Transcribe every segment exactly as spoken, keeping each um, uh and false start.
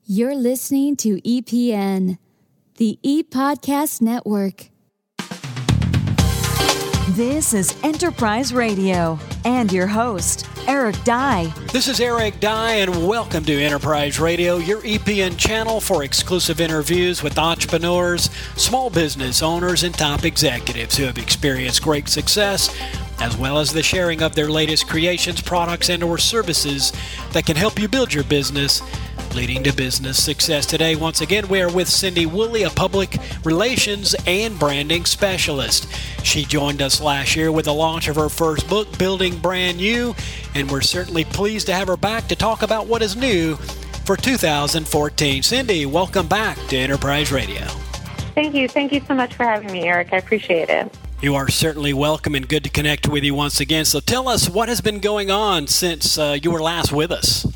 You're listening to E P N, the E-Podcast Network. This is Enterprise Radio and your host, Eric Dye. This is Eric Dye, and welcome to Enterprise Radio, your E P N channel for exclusive interviews with entrepreneurs, small business owners, and top executives who have experienced great success, as well as the sharing of their latest creations, products, and or services that can help you build your business, leading to business success. Today, once again, we are with Cindy Woolley, a public relations and branding specialist. She joined us last year with the launch of her first book, Building Brand New, and we're certainly pleased to have her back to talk about what is new for two thousand fourteen. Cindy, welcome back to Enterprise Radio. Thank you. Thank you so much for having me, Eric. I appreciate it. You are certainly welcome, and good to connect with you once again. So tell us what has been going on since uh, you were last with us.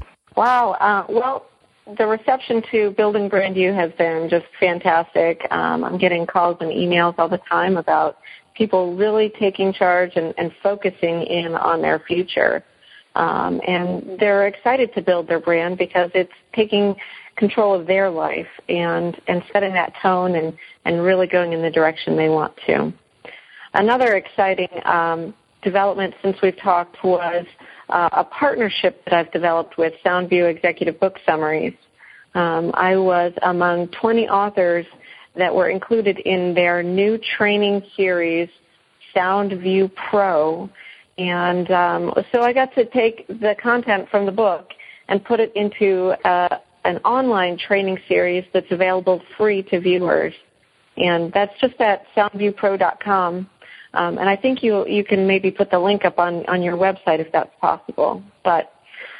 Wow. Uh, well, the reception to Building Brand New has been just fantastic. Um, I'm getting calls and emails all the time about people really taking charge and, and focusing in on their future. Um, and they're excited to build their brand because it's taking control of their life and, and setting that tone and, and really going in the direction they want to. Another exciting um, development since we've talked was Uh, a partnership that I've developed with Soundview Executive Book Summaries. Um, I was among twenty authors that were included in their new training series, Soundview Pro, and um, so I got to take the content from the book and put it into uh, an online training series that's available free to viewers, and that's just at soundview pro dot com. Um, and I think you you can maybe put the link up on, on your website if that's possible. But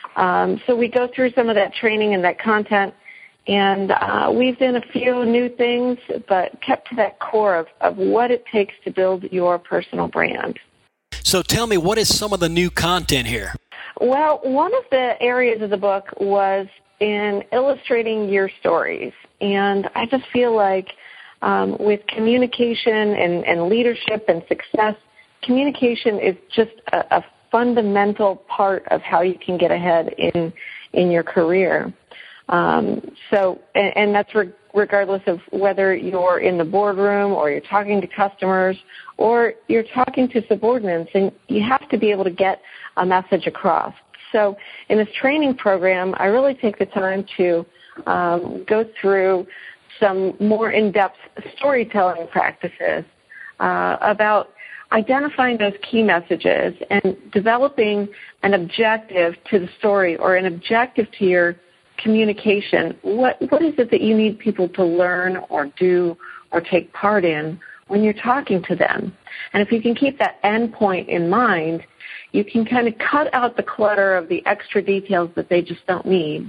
um, so we go through some of that training and that content, and uh, we've done a few new things, but kept to that core of, of what it takes to build your personal brand. So tell me, what is some of the new content here? Well, one of the areas of the book was in illustrating your stories, and I just feel like Um, with communication and, and leadership and success, communication is just a, a fundamental part of how you can get ahead in in your career. Um, so, and, and that's re- regardless of whether you're in the boardroom or you're talking to customers or you're talking to subordinates, and you have to be able to get a message across. So in this training program, I really take the time to um, go through some more in-depth storytelling practices uh, about identifying those key messages and developing an objective to the story or an objective to your communication. What what is it that you need people to learn or do or take part in when you're talking to them? And if you can keep that end point in mind, you can kind of cut out the clutter of the extra details that they just don't need.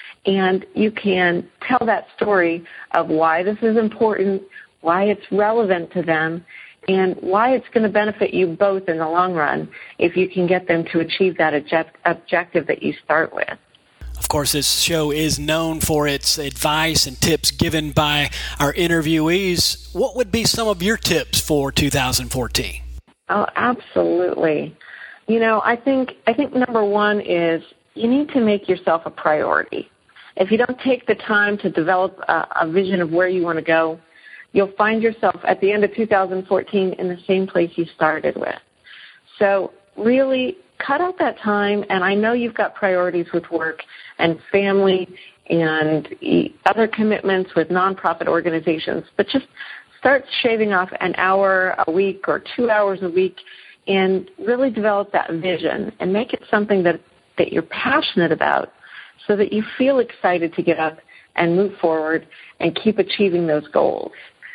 And you can tell that story of why this is important, why it's relevant to them, and why it's going to benefit you both in the long run if you can get them to achieve that object- objective that you start with. Of course, this show is known for its advice and tips given by our interviewees. What would be some of your tips for two thousand fourteen? Oh, absolutely. You know, I think I think number one is you need to make yourself a priority. If you don't take the time to develop a, a vision of where you want to go, you'll find yourself at the end of two thousand fourteen in the same place you started with. So really cut out that time, and I know you've got priorities with work and family and other commitments with nonprofit organizations, but just start shaving off an hour a week or two hours a week and really develop that vision and make it something that, that you're passionate about, so that you feel excited to get up and move forward and keep achieving those goals.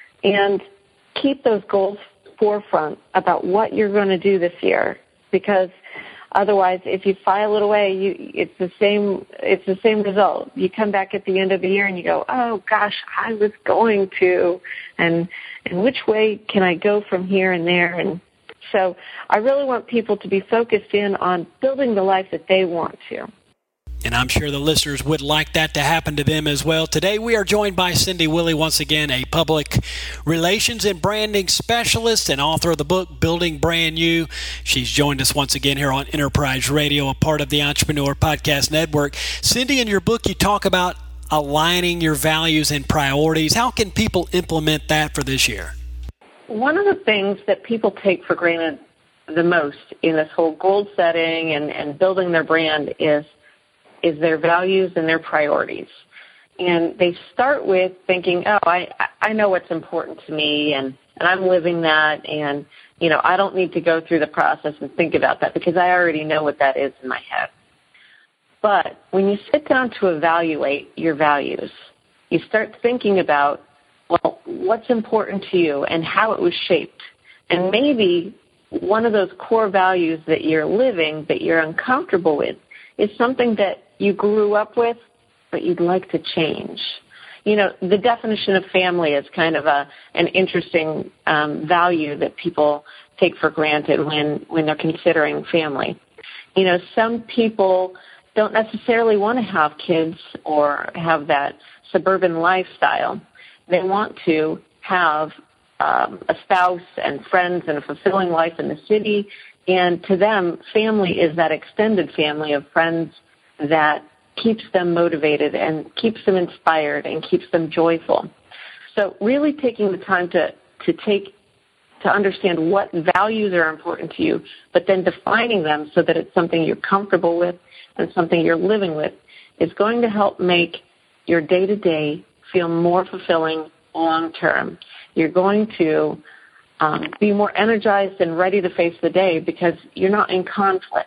And keep those goals forefront about what you're going to do this year, because otherwise, if you file it away, you, it's the same. It's the same result. You come back at the end of the year and you go, "Oh gosh, I was going to," and and which way can I go from here and there? And so, I really want people to be focused in on building the life that they want to. And I'm sure the listeners would like that to happen to them as well. Today we are joined by Cindy Woolley, once again, a public relations and branding specialist and author of the book, Building Brand New. She's joined us once again here on Enterprise Radio, a part of the Entrepreneur Podcast Network. Cindy, in your book you talk about aligning your values and priorities. How can people implement that for this year? One of the things that people take for granted the most in this whole goal setting and, and building their brand is is their values and their priorities. And they start with thinking, oh, I, I know what's important to me, and, and I'm living that, and, you know, I don't need to go through the process and think about that because I already know what that is in my head. But when you sit down to evaluate your values, you start thinking about, well, what's important to you and how it was shaped. And maybe one of those core values that you're living that you're uncomfortable with is something that you grew up with, but you'd like to change. You know, the definition of family is kind of a an interesting um, value that people take for granted when, when they're considering family. You know, some people don't necessarily want to have kids or have that suburban lifestyle. They want to have um, a spouse and friends and a fulfilling life in the city. And to them, family is that extended family of friends that keeps them motivated and keeps them inspired and keeps them joyful. So really taking the time to, to take to understand what values are important to you, but then defining them so that it's something you're comfortable with and something you're living with is going to help make your day-to-day feel more fulfilling long-term. You're going to um, be more energized and ready to face the day because you're not in conflict.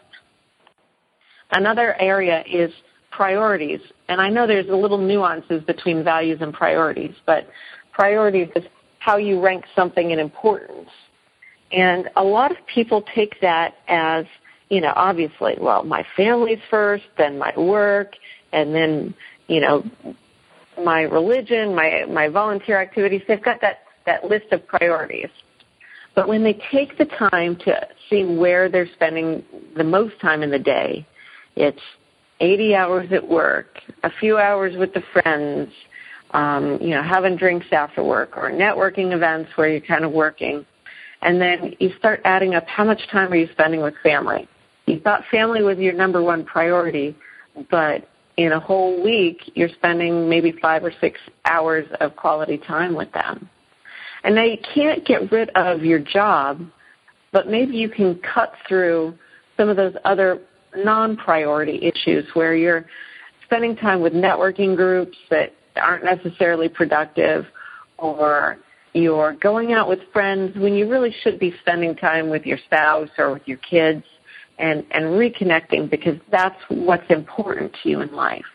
Another area is priorities, and I know there's a little nuances between values and priorities, but priorities is how you rank something in importance. And a lot of people take that as, you know, obviously, well, my family's first, then my work, and then, you know, my religion, my my volunteer activities. They've got that, that list of priorities. But when they take the time to see where they're spending the most time in the day, it's eighty hours at work, a few hours with the friends, um, you know, having drinks after work or networking events where you're kind of working. And then you start adding up how much time are you spending with family. You thought family was your number one priority, but in a whole week you're spending maybe five or six hours of quality time with them. And now you can't get rid of your job, but maybe you can cut through some of those other non-priority issues where you're spending time with networking groups that aren't necessarily productive, or you're going out with friends when you really should be spending time with your spouse or with your kids and, and reconnecting because that's what's important to you in life.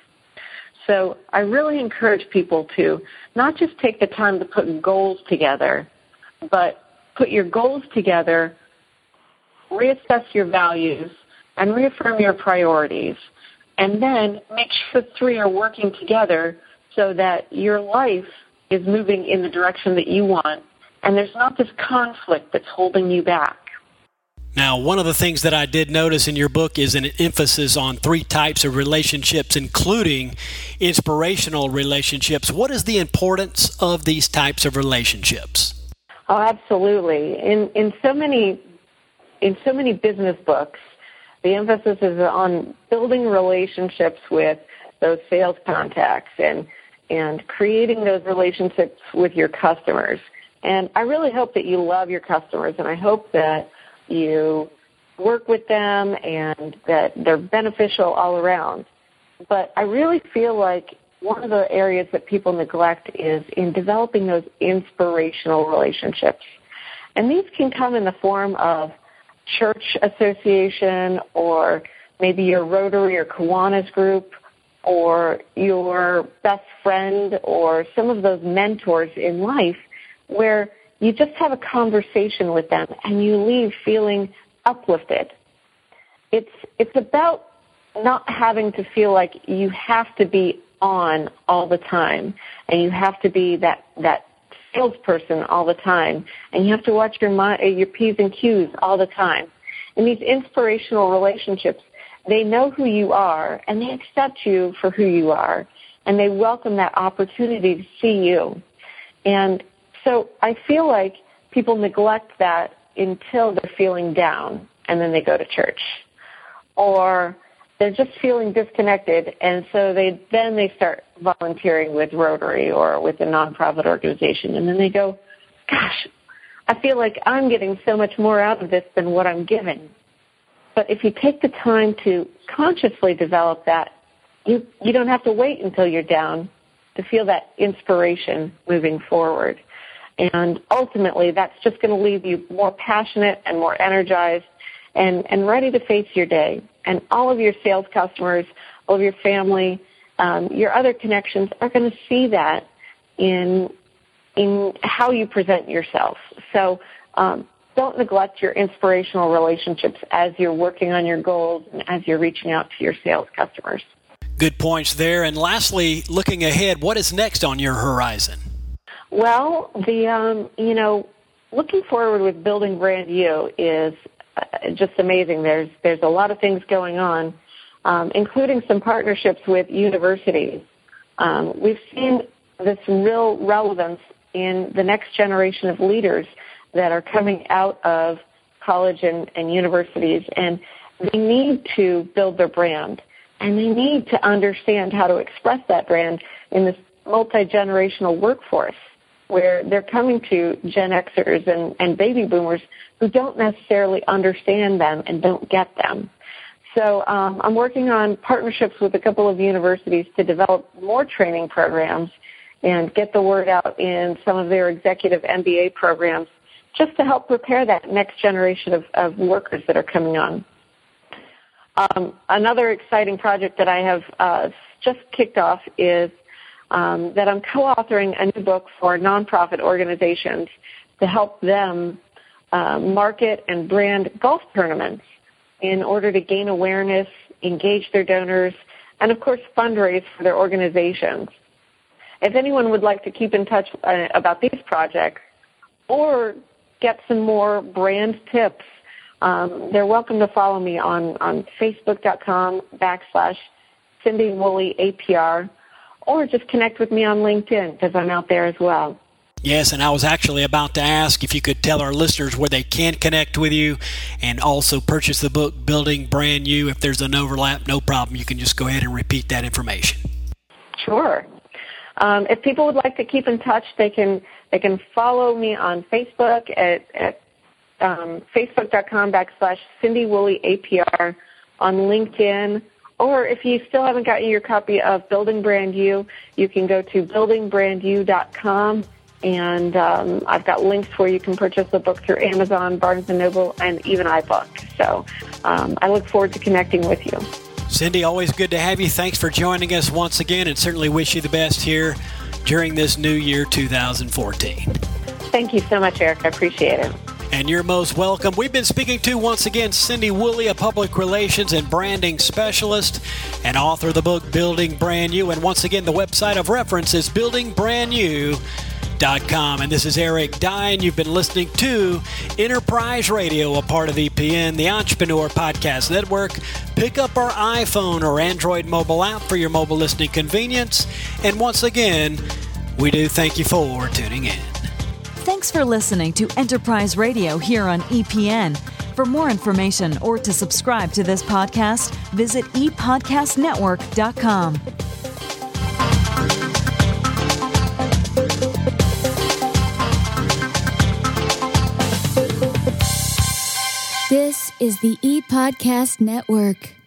So I really encourage people to not just take the time to put goals together, but put your goals together, reassess your values, and reaffirm your priorities, and then make sure the three are working together so that your life is moving in the direction that you want, and there's not this conflict that's holding you back. Now, one of the things that I did notice in your book is an emphasis on three types of relationships, including inspirational relationships. What is the importance of these types of relationships? Oh, absolutely. In in so many in so many business books, the emphasis is on building relationships with those sales contacts and and creating those relationships with your customers. And I really hope that you love your customers, and I hope that you work with them and that they're beneficial all around. But I really feel like one of the areas that people neglect is in developing those inspirational relationships. And these can come in the form of church association, or maybe your Rotary or Kiwanis group, or your best friend, or some of those mentors in life where you just have a conversation with them and you leave feeling uplifted. It's it's about not having to feel like you have to be on all the time and you have to be that that salesperson all the time and you have to watch your your P's and Q's all the time. In these inspirational relationships, they know who you are and they accept you for who you are, and they welcome that opportunity to see you. And so I feel like people neglect that until they're feeling down and then they go to church. Or they're just feeling disconnected, and so they then they start volunteering with Rotary or with a nonprofit organization, and then they go, gosh, I feel like I'm getting so much more out of this than what I'm giving. But if you take the time to consciously develop that, you you don't have to wait until you're down to feel that inspiration moving forward. And ultimately, that's just going to leave you more passionate and more energized and, and ready to face your day. And all of your sales customers, all of your family, um, your other connections are going to see that in in how you present yourself. So um, don't neglect your inspirational relationships as you're working on your goals and as you're reaching out to your sales customers. Good points there. And lastly, looking ahead, what is next on your horizon? Well, the um, you know, looking forward with Building Brand U is uh, just amazing. There's there's a lot of things going on, um, including some partnerships with universities. Um, we've seen this real relevance in the next generation of leaders that are coming out of college and, and universities, and they need to build their brand, and they need to understand how to express that brand in this multi-generational workforce, where they're coming to Gen Xers and, and baby boomers who don't necessarily understand them and don't get them. So um, I'm working on partnerships with a couple of universities to develop more training programs and get the word out in some of their executive M B A programs just to help prepare that next generation of, of workers that are coming on. Um, another exciting project that I have uh, just kicked off is Um, that I'm co-authoring a new book for nonprofit organizations to help them uh, market and brand golf tournaments in order to gain awareness, engage their donors, and, of course, fundraise for their organizations. If anyone would like to keep in touch uh, about these projects or get some more brand tips, um, they're welcome to follow me on, on Facebook.com backslash Cindy Woolley APR, or just connect with me on LinkedIn because I'm out there as well. Yes, and I was actually about to ask if you could tell our listeners where they can connect with you and also purchase the book Building Brand U. If there's an overlap, no problem. You can just go ahead and repeat that information. Sure. Um, if people would like to keep in touch, they can they can follow me on Facebook at, at um, Facebook.com backslash Cindy Woolley APR, on LinkedIn. Or if you still haven't gotten your copy of Building Brand U, you can go to building brand u dot com, and um, I've got links where you can purchase the book through Amazon, Barnes and Noble, and even iBook. So um, I look forward to connecting with you. Cindy, always good to have you. Thanks for joining us once again, and certainly wish you the best here during this new year, two thousand fourteen. Thank you so much, Eric. I appreciate it. And you're most welcome. We've been speaking to, once again, Cindy Woolley, a public relations and branding specialist and author of the book Building Brand U. And once again, the website of reference is building brand u dot com. And this is Eric Dye. You've been listening to Enterprise Radio, a part of E P N, the Entrepreneur Podcast Network. Pick up our iPhone or Android mobile app for your mobile listening convenience. And once again, we do thank you for tuning in. Thanks for listening to Enterprise Radio here on E P N. For more information or to subscribe to this podcast, visit e podcast network dot com. This is the E-Podcast Network.